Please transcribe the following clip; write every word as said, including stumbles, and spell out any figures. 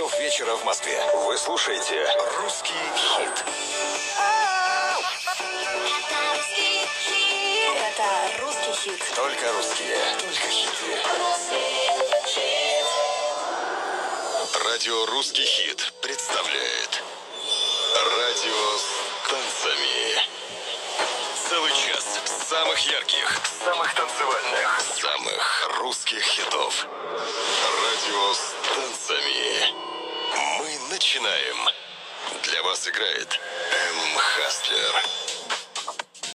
часов вечера в Москве. Вы слушаете «Русский хит». Это «Русский хит». Только русские. Только хиты. Радио «Русский хит» представляет радио с танцами. Целый час самых ярких, самых танцевальных, самых русских хитов. Радио с танцами. Мы начинаем. Для вас играет М. Хаслер.